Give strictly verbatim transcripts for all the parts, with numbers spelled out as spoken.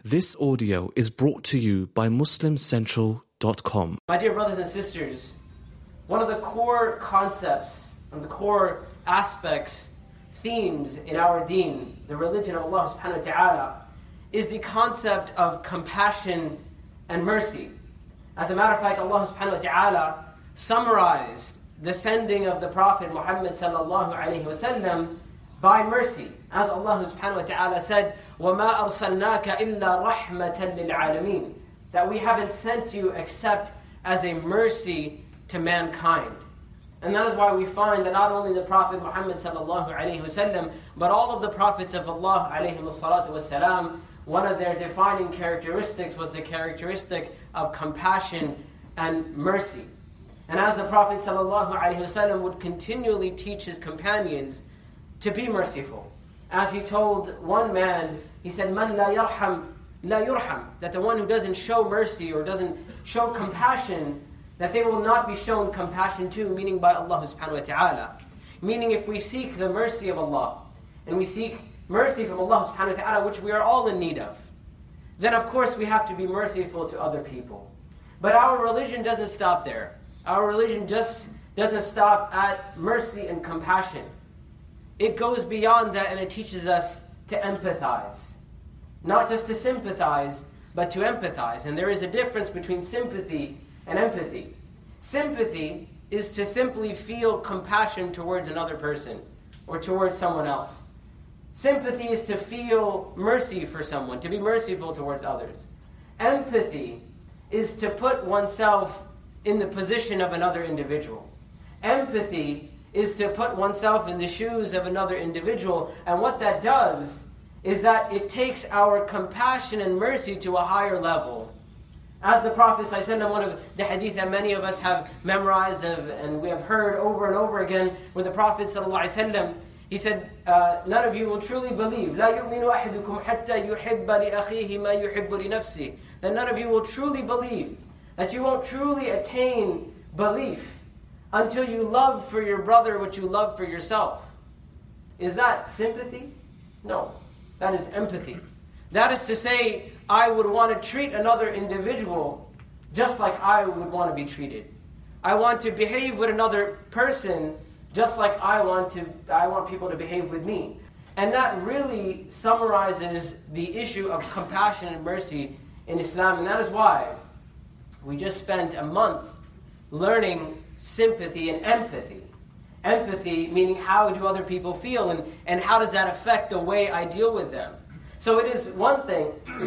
This audio is brought to you by Muslim Central dot com. My dear brothers and sisters, one of the core concepts and the core aspects, themes in our deen, the religion of Allah subhanahu wa ta'ala, is the concept of compassion and mercy. As a matter of fact, Allah subhanahu wa ta'ala summarized the sending of the Prophet Muhammad sallallahu alayhi wa sallam by mercy. As Allah subhanahu wa ta'ala said, وَمَا أَرْسَلْنَاكَ إِلَّا رَحْمَةً لِلْعَالَمِينَ, that we haven't sent you except as a mercy to mankind. And that is why we find that not only the Prophet Muhammad sallallahu alayhi wa sallam, but all of the prophets of Allah alayhi salatu wasalam, one of their defining characteristics was the characteristic of compassion and mercy. And as the Prophet sallallahu alayhi wa sallam would continually teach his companions to be merciful. As he told one man, he said, "Man la yarham, la yurham," that the one who doesn't show mercy or doesn't show compassion, that they will not be shown compassion to, meaning by Allah subhanahu wa ta'ala. Meaning if we seek the mercy of Allah, and we seek mercy from Allah subhanahu wa ta'ala, which we are all in need of, then of course we have to be merciful to other people. But our religion doesn't stop there. Our religion just doesn't stop at mercy and compassion. It goes beyond that and it teaches us to empathize. Not just to sympathize, but to empathize. And there is a difference between sympathy and empathy. Sympathy is to simply feel compassion towards another person or towards someone else. Sympathy is to feel mercy for someone, to be merciful towards others. Empathy is to put oneself in the position of another individual. Empathy is to put oneself in the shoes of another individual. And what that does is that it takes our compassion and mercy to a higher level. As the Prophet ﷺ, one of the hadith that many of us have memorized of, and we have heard over and over again, where the Prophet ﷺ, he said, uh, none of you will truly believe, لا يؤمن أحدكم حتى يحب لأخيه ما يحب لنفسه, that none of you will truly believe, that you won't truly attain belief until you love for your brother what you love for yourself. Is that sympathy? No. That is empathy. That is to say, I would want to treat another individual just like I would want to be treated. I want to behave with another person just like I want to. I want people to behave with me. And that really summarizes the issue of compassion and mercy in Islam. And that is why we just spent a month learning sympathy and empathy. Empathy meaning how do other people feel and, and how does that affect the way I deal with them. So it is one thing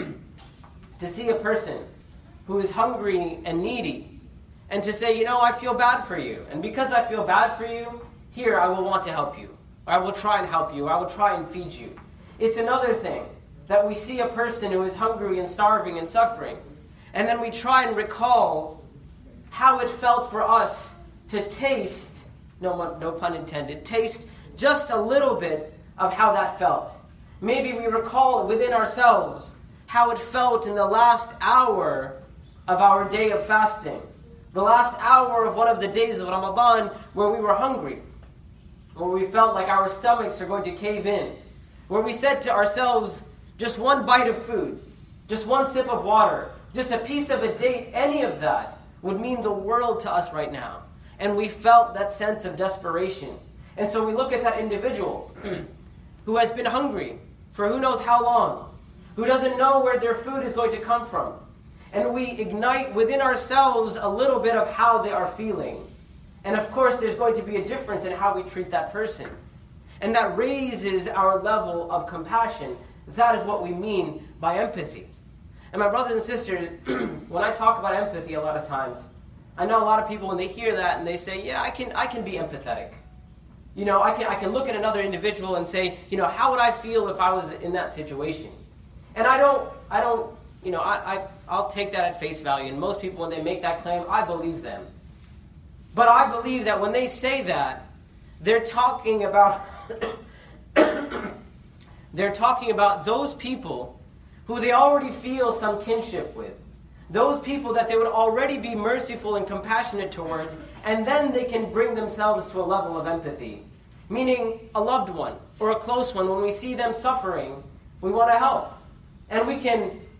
to see a person who is hungry and needy and to say, you know, I feel bad for you. And because I feel bad for you, here I will want to help you. I will try and help you. I will try and feed you. It's another thing that we see a person who is hungry and starving and suffering, and then we try and recall how it felt for us to taste, no, no pun intended, taste just a little bit of how that felt. Maybe we recall within ourselves how it felt in the last hour of our day of fasting, the last hour of one of the days of Ramadan where we were hungry, where we felt like our stomachs are going to cave in, where we said to ourselves, just one bite of food, just one sip of water, just a piece of a date, any of that would mean the world to us right now. And we felt that sense of desperation. And so we look at that individual who has been hungry for who knows how long, who doesn't know where their food is going to come from. And we ignite within ourselves a little bit of how they are feeling. And of course there's going to be a difference in how we treat that person. And that raises our level of compassion. That is what we mean by empathy. And my brothers and sisters, when I talk about empathy a lot of times, I know a lot of people when they hear that and they say, yeah, I can I can be empathetic. You know, I can I can look at another individual and say, you know, how would I feel if I was in that situation? And I don't I don't, you know, I, I I'll take that at face value. And most people when they make that claim, I believe them. But I believe that when they say that, they're talking about they're talking about those people who they already feel some kinship with. Those people that they would already be merciful and compassionate towards, and then they can bring themselves to a level of empathy. Meaning a loved one or a close one, when we see them suffering, we want to help. And we can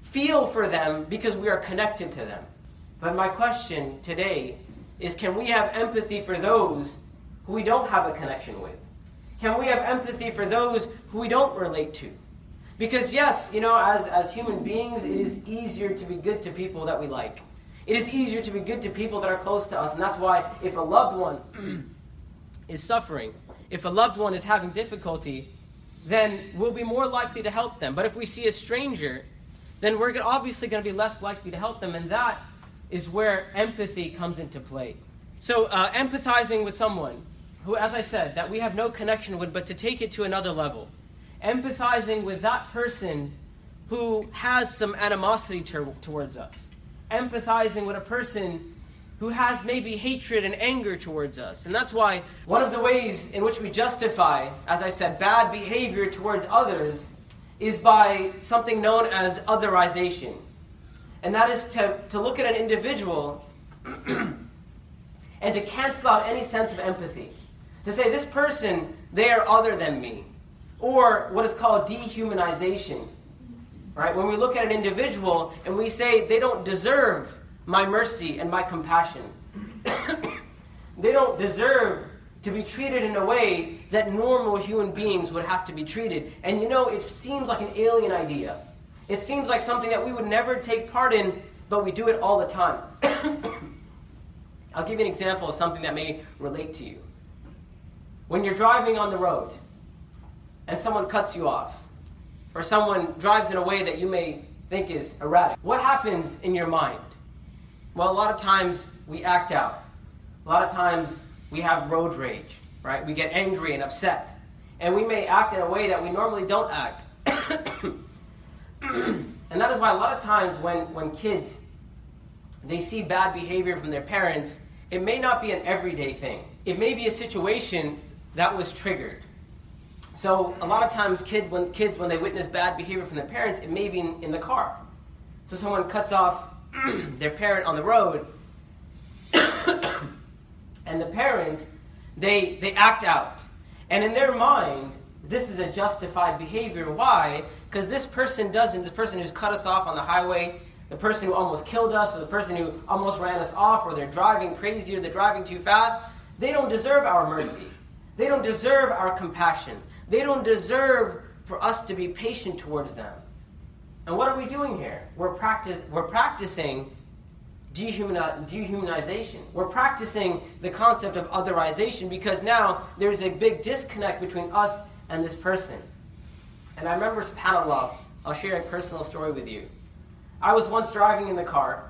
feel for them because we are connected to them. But my question today is, can we have empathy for those who we don't have a connection with? Can we have empathy for those who we don't relate to? Because yes, you know, as, as human beings, it is easier to be good to people that we like. It is easier to be good to people that are close to us. And that's why if a loved one is suffering, if a loved one is having difficulty, then we'll be more likely to help them. But if we see a stranger, then we're obviously going to be less likely to help them. And that is where empathy comes into play. So uh, empathizing with someone who, as I said, that we have no connection with, but to take it to another level. Empathizing with that person who has some animosity ter- towards us. Empathizing with a person who has maybe hatred and anger towards us. And that's why one of the ways in which we justify, as I said, bad behavior towards others is by something known as otherization. And that is to, to look at an individual and to cancel out any sense of empathy. To say, this person, they are other than me. Or what is called dehumanization. Right? When we look at an individual and we say, they don't deserve my mercy and my compassion. They don't deserve to be treated in a way that normal human beings would have to be treated. And you know, it seems like an alien idea. It seems like something that we would never take part in, but we do it all the time. I'll give you an example of something that may relate to you. When you're driving on the road and someone cuts you off, or someone drives in a way that you may think is erratic, what happens in your mind? Well, a lot of times we act out. A lot of times we have road rage, right? We get angry and upset. And we may act in a way that we normally don't act. And that is why a lot of times when, when kids, they see bad behavior from their parents, it may not be an everyday thing. It may be a situation that was triggered. So a lot of times kid, when, kids, when they witness bad behavior from their parents, it may be in, in the car. So someone cuts off their parent on the road, and the parent, they they act out. And in their mind, this is a justified behavior. Why? Because this person doesn't, this person who's cut us off on the highway, the person who almost killed us, or the person who almost ran us off, or they're driving crazy, or they're driving too fast, they don't deserve our mercy. They don't deserve our compassion. They don't deserve for us to be patient towards them. And what are we doing here? We're, practice, we're practicing dehumani- dehumanization. We're practicing the concept of otherization because now there's a big disconnect between us and this person. And I remember, subhanAllah, I'll share a personal story with you. I was once driving in the car,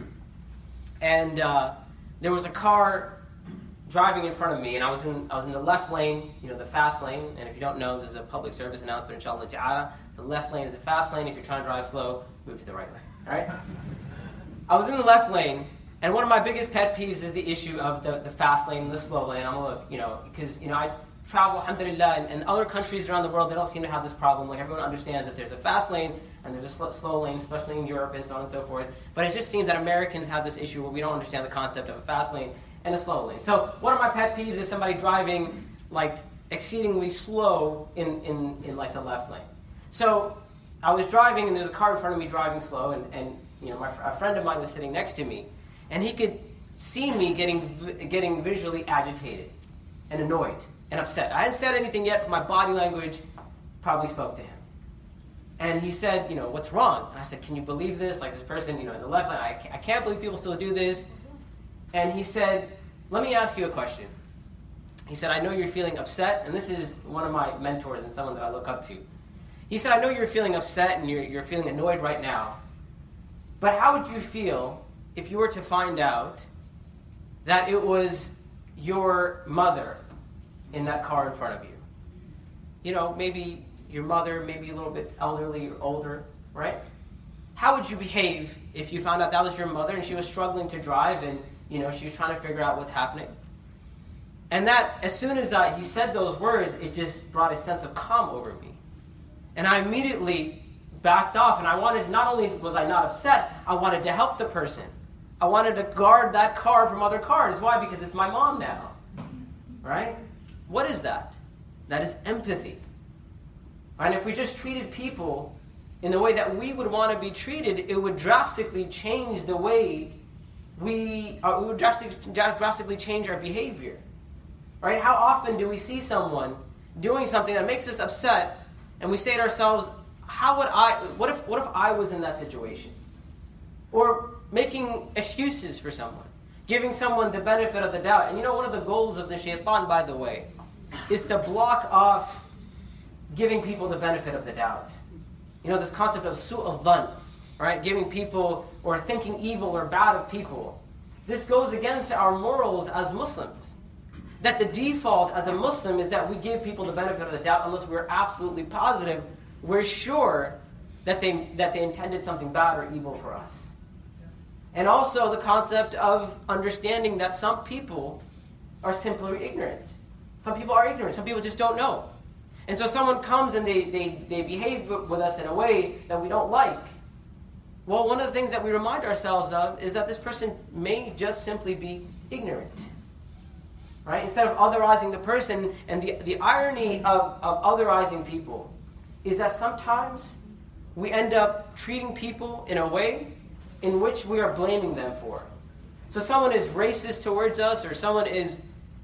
and uh, there was a car driving in front of me, and I was in I was in the left lane, you know, the fast lane. And if you don't know, this is a public service announcement, inshallah ta'ala. The left lane is a fast lane. If you're trying to drive slow, move to the right lane. All right? I was in the left lane, and one of my biggest pet peeves is the issue of the, the fast lane and the slow lane. I'm gonna look, you know, because you know I travel, alhamdulillah, and, and other countries around the world, they don't seem to have this problem. Like, everyone understands that there's a fast lane and there's a slow, slow lane, especially in Europe and so on and so forth. But it just seems that Americans have this issue where we don't understand the concept of a fast lane and a slow lane. So one of my pet peeves is somebody driving like exceedingly slow in, in, in like the left lane. So I was driving, and there's a car in front of me driving slow, and, and you know my, a friend of mine was sitting next to me, and he could see me getting getting visually agitated and annoyed and upset. I hadn't said anything yet, but my body language probably spoke to him. And he said, you know, what's wrong? And I said, can you believe this? Like, this person, you know, in the left lane, I can't, I can't believe people still do this. And he said, let me ask you a question. He said, I know you're feeling upset, and this is one of my mentors and someone that I look up to. He said, I know you're feeling upset and you're, you're feeling annoyed right now, but how would you feel if you were to find out that it was your mother in that car in front of you? You know, maybe your mother, maybe a little bit elderly or older, right? How would you behave if you found out that was your mother and she was struggling to drive and, you know, she was trying to figure out what's happening? And that, as soon as I, he said those words, it just brought a sense of calm over me. And I immediately backed off, and I wanted, not only was I not upset, I wanted to help the person. I wanted to guard that car from other cars. Why? Because it's my mom now. Right? What is that? That is empathy. And if we just treated people in the way that we would want to be treated, it would drastically change the way we, uh, we would drastically, drastically change our behavior. Right? How often do we see someone doing something that makes us upset, and we say to ourselves, how would I, what if, what if I was in that situation? Or making excuses for someone, giving someone the benefit of the doubt. And you know, one of the goals of the shaitan, by the way, is to block off giving people the benefit of the doubt. You know, this concept of su'al dhan, right? Giving people, or thinking evil or bad of people. This goes against our morals as Muslims. That the default as a Muslim is that we give people the benefit of the doubt unless we're absolutely positive, we're sure that they that they intended something bad or evil for us. And also the concept of understanding that some people are simply ignorant. Some people are ignorant. Some people just don't know. And so someone comes and they, they, they behave with us in a way that we don't like. Well, one of the things that we remind ourselves of is that this person may just simply be ignorant. Right? Instead of otherizing the person, and the, the irony of, of otherizing people is that sometimes we end up treating people in a way in which we are blaming them for. So someone is racist towards us, or someone is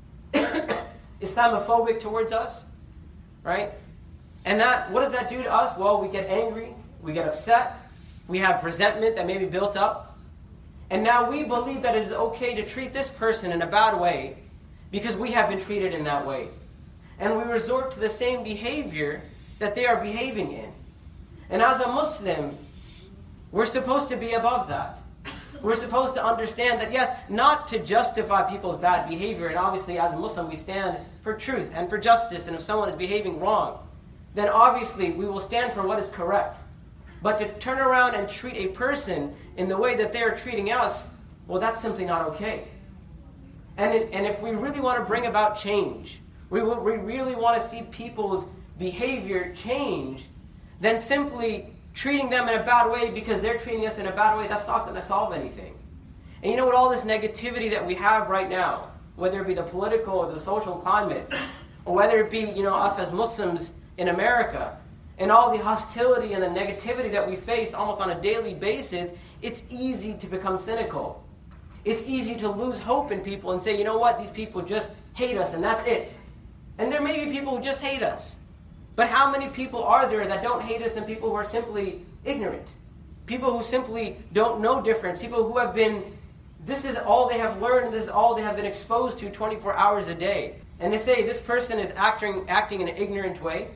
Islamophobic towards us, right? And that, what does that do to us? Well, we get angry, we get upset, we have resentment that may be built up, and now we believe that it is okay to treat this person in a bad way because we have been treated in that way. And we resort to the same behavior that they are behaving in. And as a Muslim, we're supposed to be above that. We're supposed to understand that, yes, not to justify people's bad behavior, and obviously as a Muslim we stand for truth and for justice, and if someone is behaving wrong, then obviously we will stand for what is correct. But to turn around and treat a person in the way that they are treating us, well, that's simply not okay. And, it, and if we really want to bring about change, we, will, we really want to see people's behavior change, then simply treating them in a bad way because they're treating us in a bad way, that's not going to solve anything. And you know what, all this negativity that we have right now, whether it be the political or the social climate, or whether it be, you know, us as Muslims in America, and all the hostility and the negativity that we face almost on a daily basis, it's easy to become cynical. It's easy to lose hope in people and say, you know what, these people just hate us and that's it. And there may be people who just hate us. But how many people are there that don't hate us and people who are simply ignorant? People who simply don't know difference. People who have been, this is all they have learned, this is all they have been exposed to twenty-four hours a day. And they say this person is acting acting in an ignorant way.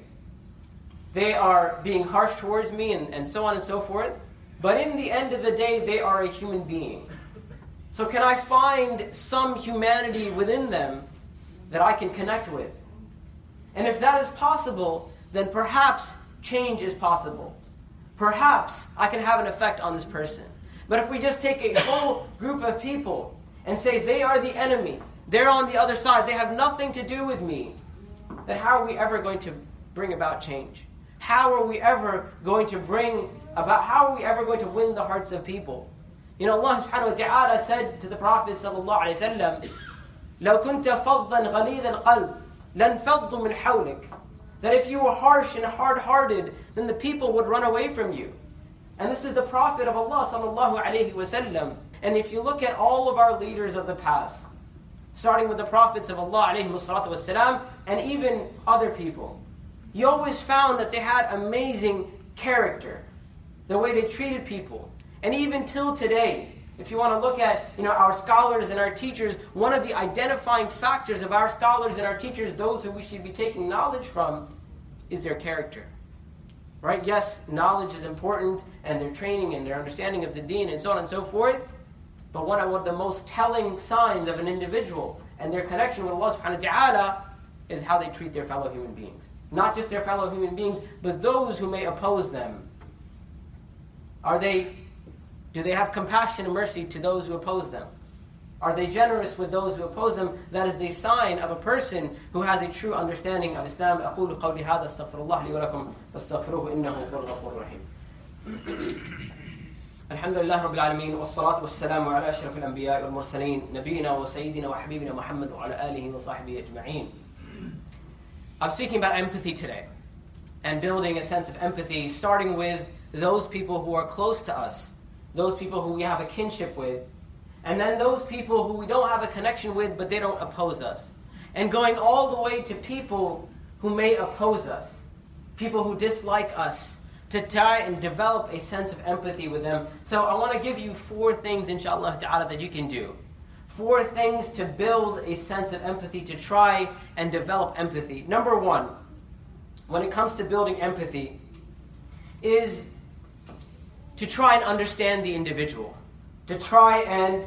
They are being harsh towards me and, and so on and so forth. But in the end of the day, they are a human being. So can I find some humanity within them that I can connect with? And if that is possible, then perhaps change is possible. Perhaps I can have an effect on this person. But if we just take a whole group of people and say they are the enemy, they're on the other side, they have nothing to do with me, then how are we ever going to bring about change? How are we ever going to bring about, how are we ever going to win the hearts of people? You know, Allah subhanahu wa ta'ala said to the Prophet sallallahu alayhi wa sallam, لَوْ كُنْتَ فَضًّا غَلِيظَ الْقَلْبِ لَنْفَضُّ مِنْ حَوْلِكَ. That if you were harsh and hard-hearted, then the people would run away from you. And this is the Prophet of Allah sallallahu alayhi wa sallam. And if you look at all of our leaders of the past, starting with the Prophets of Allah alayhi salatu wasalam, and even other people, you always found that they had amazing character, the way they treated people. And even till today, if you want to look at, you know, our scholars and our teachers, one of the identifying factors of our scholars and our teachers, those who we should be taking knowledge from, is their character. Right? Yes, knowledge is important, and their training and their understanding of the deen and so on and so forth. But one of the most telling signs of an individual and their connection with Allah subhanahu wa ta'ala is how they treat their fellow human beings. Not just their fellow human beings, but those who may oppose them. Are they, do they have compassion and mercy to those who oppose them? Are they generous with those who oppose them? That is the sign of a person who has a true understanding of Islam. أقول قولي هذا استغفر الله لي ولكم فاستغفروه إنه هو الغفور الرحيم. الحمد لله رب العالمين والصلاة والسلام على أشرف الأنبياء والمرسلين نبينا وسيدنا وحبيبنا محمد وعلى آله وصحبه أجمعين. I'm speaking about empathy today, and building a sense of empathy, starting with those people who are close to us, those people who we have a kinship with, and then those people who we don't have a connection with, but they don't oppose us. And going all the way to people who may oppose us, people who dislike us, to try and develop a sense of empathy with them. So I want to give you four things, inshallah ta'ala, that you can do. Four things to build a sense of empathy, to try and develop empathy. Number one, when it comes to building empathy, is to try and understand the individual, to try and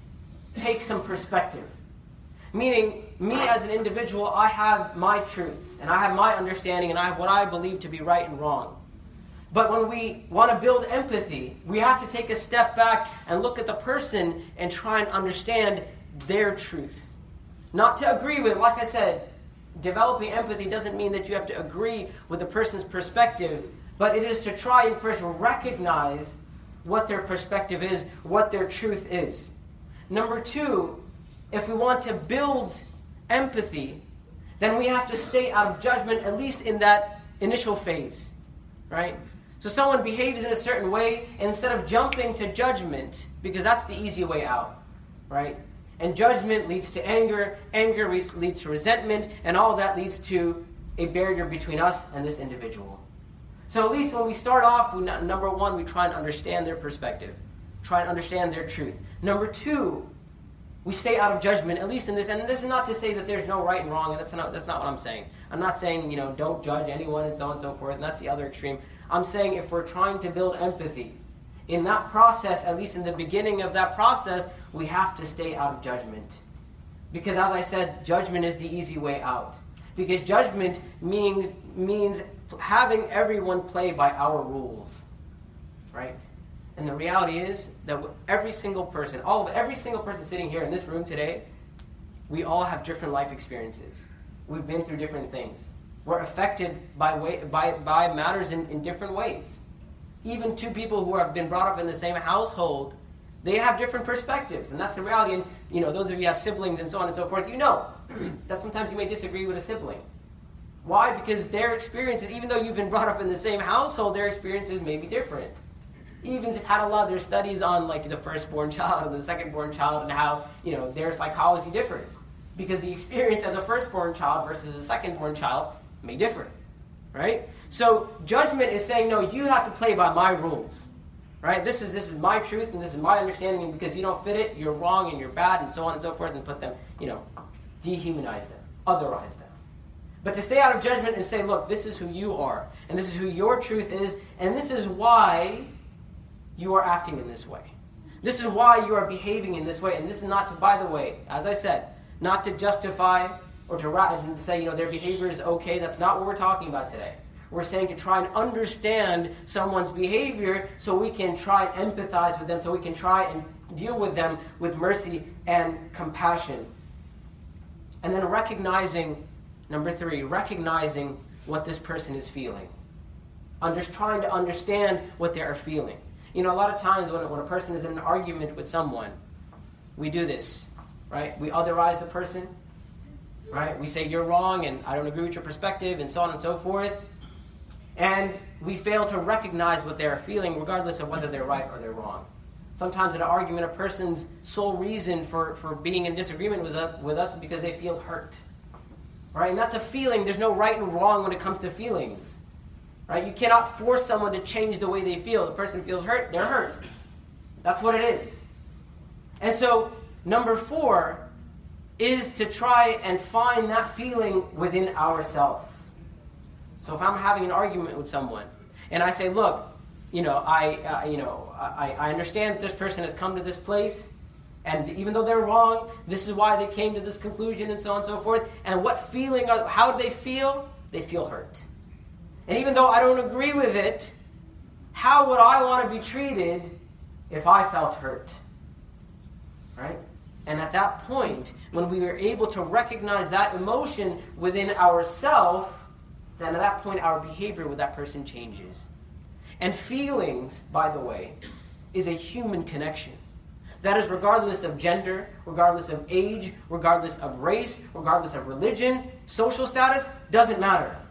take some perspective. Meaning, me as an individual, I have my truths, and I have my understanding, and I have what I believe to be right and wrong. But when we want to build empathy, we have to take a step back and look at the person and try and understand their truth. Not to agree with, like I said, developing empathy doesn't mean that you have to agree with the person's perspective, but it is to try and first recognize what their perspective is, what their truth is. Number two, if we want to build empathy, then we have to stay out of judgment, at least in that initial phase, right? So someone behaves in a certain way, and instead of jumping to judgment, because that's the easy way out, right? And judgment leads to anger, anger leads to resentment, and all that leads to a barrier between us and this individual. So at least when we start off, we, number one, we try and understand their perspective, try and understand their truth. Number two, we stay out of judgment, at least in this, and this is not to say that there's no right and wrong, and that's not, that's not what I'm saying. I'm not saying, you know, don't judge anyone and so on and so forth, and that's the other extreme. I'm saying if we're trying to build empathy, in that process, at least in the beginning of that process, we have to stay out of judgment. Because as I said, judgment is the easy way out. Because judgment means means having everyone play by our rules, right? And the reality is that every single person, all of every single person sitting here in this room today, we all have different life experiences. We've been through different things. We're affected by way, by by matters in, in different ways. Even two people who have been brought up in the same household, they have different perspectives, and that's the reality. And you know, those of you who have siblings and so on and so forth, you know that sometimes you may disagree with a sibling. Why? Because their experiences, even though you've been brought up in the same household, their experiences may be different. Even had a lot of their studies on like the firstborn child and the secondborn child and how, you know, their psychology differs. Because the experience as a firstborn child versus a secondborn child may differ. Right? So judgment is saying, no, you have to play by my rules. Right? This is this is my truth and this is my understanding, and because you don't fit it, you're wrong and you're bad and so on and so forth, and put them, you know, dehumanize them, otherize them. But to stay out of judgment and say, look, this is who you are, and this is who your truth is, and this is why you are acting in this way. This is why you are behaving in this way, and this is not to, by the way, as I said, not to justify or to, to say, you know, their behavior is okay. That's not what we're talking about today. We're saying to try and understand someone's behavior so we can try and empathize with them, so we can try and deal with them with mercy and compassion. And then recognizing, number three, recognizing what this person is feeling. Under, trying to understand what they are feeling. You know, a lot of times when, when a person is in an argument with someone, we do this, right? We otherize the person, right? We say, you're wrong, and I don't agree with your perspective, and so on and so forth. And we fail to recognize what they are feeling, regardless of whether they're right or they're wrong. Sometimes in an argument, a person's sole reason for, for being in disagreement with us, with us is because they feel hurt. Right? And that's a feeling. There's no right and wrong when it comes to feelings. Right? You cannot force someone to change the way they feel. The person feels hurt, they're hurt. That's what it is. And so, number four is to try and find that feeling within ourselves. So if I'm having an argument with someone, and I say, look, you know, I, uh, you know, I, I understand that this person has come to this place, and even though they're wrong, this is why they came to this conclusion, and so on and so forth. And what feeling, are, how do they feel? They feel hurt. And even though I don't agree with it, how would I want to be treated if I felt hurt? Right? And at that point, when we are able to recognize that emotion within ourselves, then at that point our behavior with that person changes. And feelings, by the way, is a human connection. That is regardless of gender, regardless of age, regardless of race, regardless of religion, social status, doesn't matter.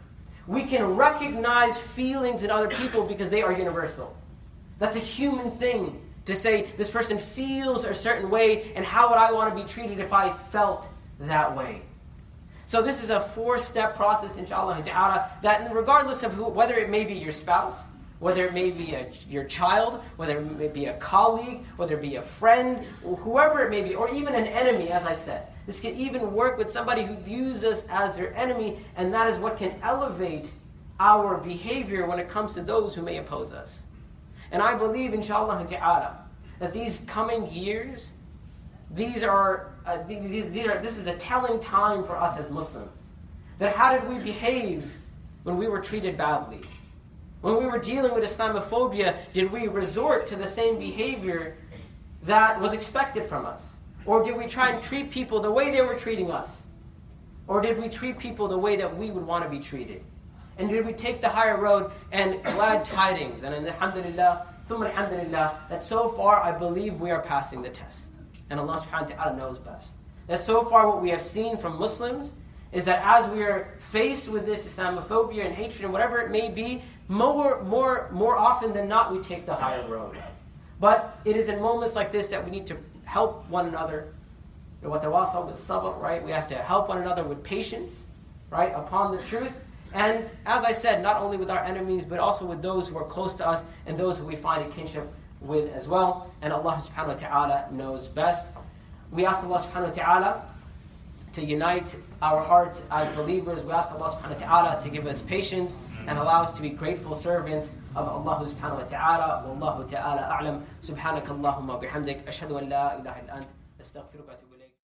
We can recognize feelings in other people because they are universal. That's a human thing to say, this person feels a certain way, and how would I want to be treated if I felt that way? So this is a four-step process, inshallah ta'ala, that regardless of who, whether it may be your spouse, whether it may be a, your child, whether it may be a colleague, whether it be a friend, or whoever it may be, or even an enemy, as I said. This can even work with somebody who views us as their enemy, and that is what can elevate our behavior when it comes to those who may oppose us. And I believe, inshallah ta'ala, that these coming years, these are, uh, these, these are, this is a telling time for us as Muslims. That how did we behave when we were treated badly? When we were dealing with Islamophobia, did we resort to the same behavior that was expected from us? Or did we try and treat people the way they were treating us? Or did we treat people the way that we would want to be treated? And did we take the higher road? And glad tidings, and alhamdulillah, thumma alhamdulillah, that so far I believe we are passing the test. And Allah subhanahu wa ta'ala knows best. That so far what we have seen from Muslims is that as we are faced with this Islamophobia and hatred and whatever it may be, more, more, more often than not we take the higher road. But it is in moments like this that we need to help one another. وَتَوَاصَوْا بِالصَّبْرِ, right? We have to help one another with patience, right, upon the truth. And as I said, not only with our enemies, but also with those who are close to us and those who we find a kinship with as well. And Allah subhanahu wa ta'ala knows best. We ask Allah subhanahu wa ta'ala to unite our hearts as believers. We ask Allah subhanahu wa ta'ala to give us patience and allow us to be grateful servants of Allah subhanahu wa ta'ala. Wallahu ta'ala a'lam. Subhanaka Allahumma bihamdik. Ashhadu an la ilaha illa ant. Astaghfiruka wa atubu